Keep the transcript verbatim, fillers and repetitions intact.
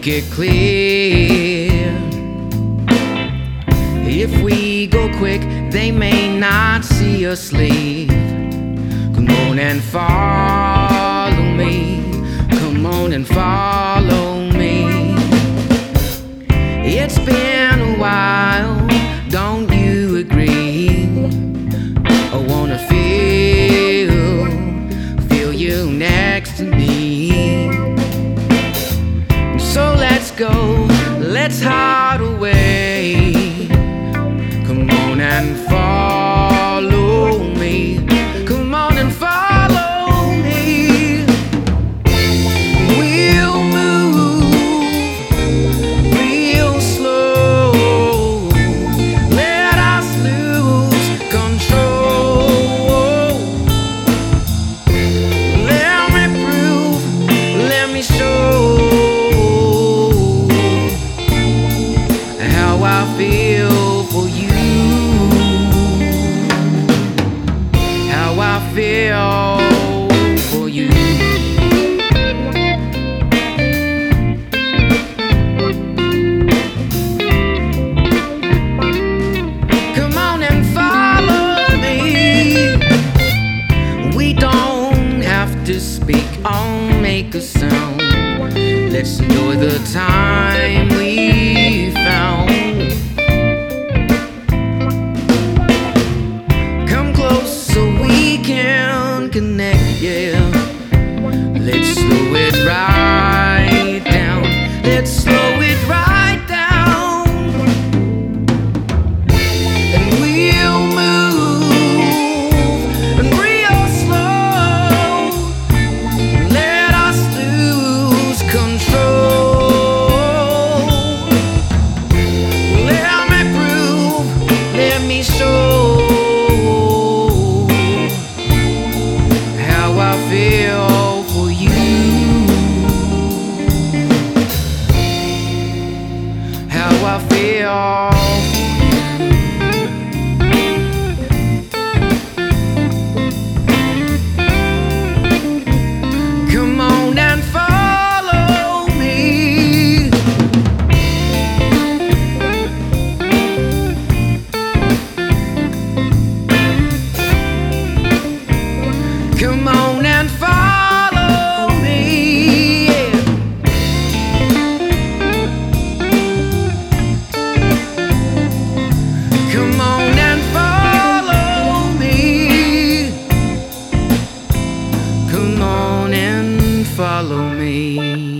make it clear. If we go quick, they may not see us leave. Come on and follow me. Come on and follow me. It's been a while, don't you agree? I wanna feel, feel you next to me. So let's go, let's hide away. Come on and follow me. Come on and follow me. We'll move real slow. Let us lose control. Let me prove, let me show how I feel for you. How I feel for you. Come on and follow me. We don't have to speak or make a sound. Let's enjoy the time we found. Come close so we can connect, yeah. Let's slow it right down. Let's slow it right down. And we'll move and real slow. Let us lose control. Let me prove, let me show how I feel for you. How I feel for you. Come on and follow me. Come on and follow me, yeah. Come on and follow me. Come on and follow me.